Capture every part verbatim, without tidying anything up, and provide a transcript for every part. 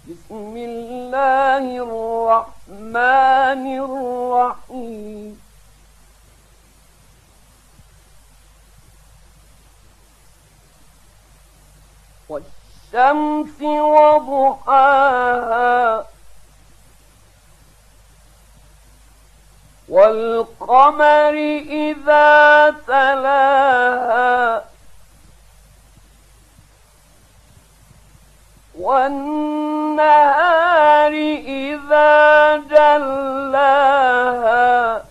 بسم الله الرحمن الرحيم والشمس وضحاها والقمر إذا تلاها والنهار إذا جلاها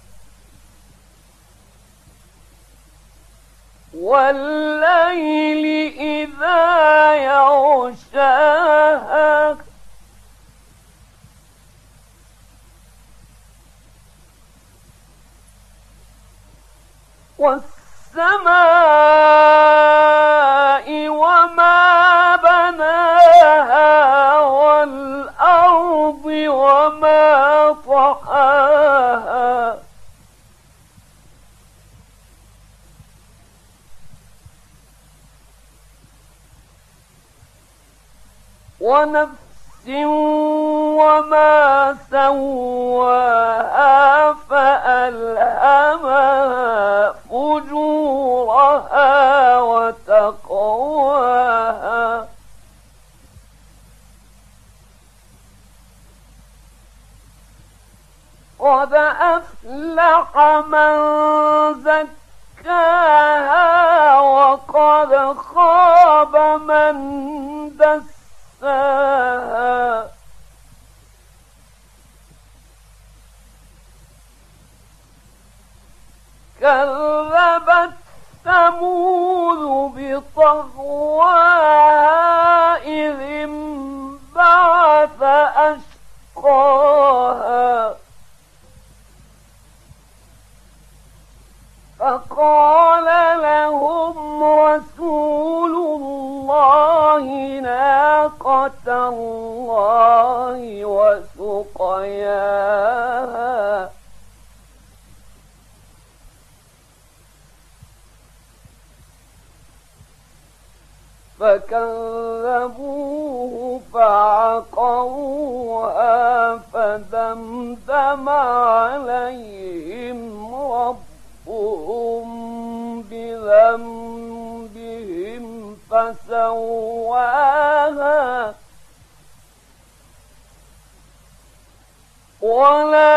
والليل إذا يغشاها والسماء وما بناها والأرض وما طحاها ونفس وما سواها فألهمها فجورها وتقواها قد أفلح من زكاها وقد خاب من دساها كذبت ثمود بطغواها إذ انبعث أشقاها فقال لهم رسول الله ناقة الله وسقياها فكذبوه فعقروها فدمدم عليهم ربهم بذنبهم فسواها ولا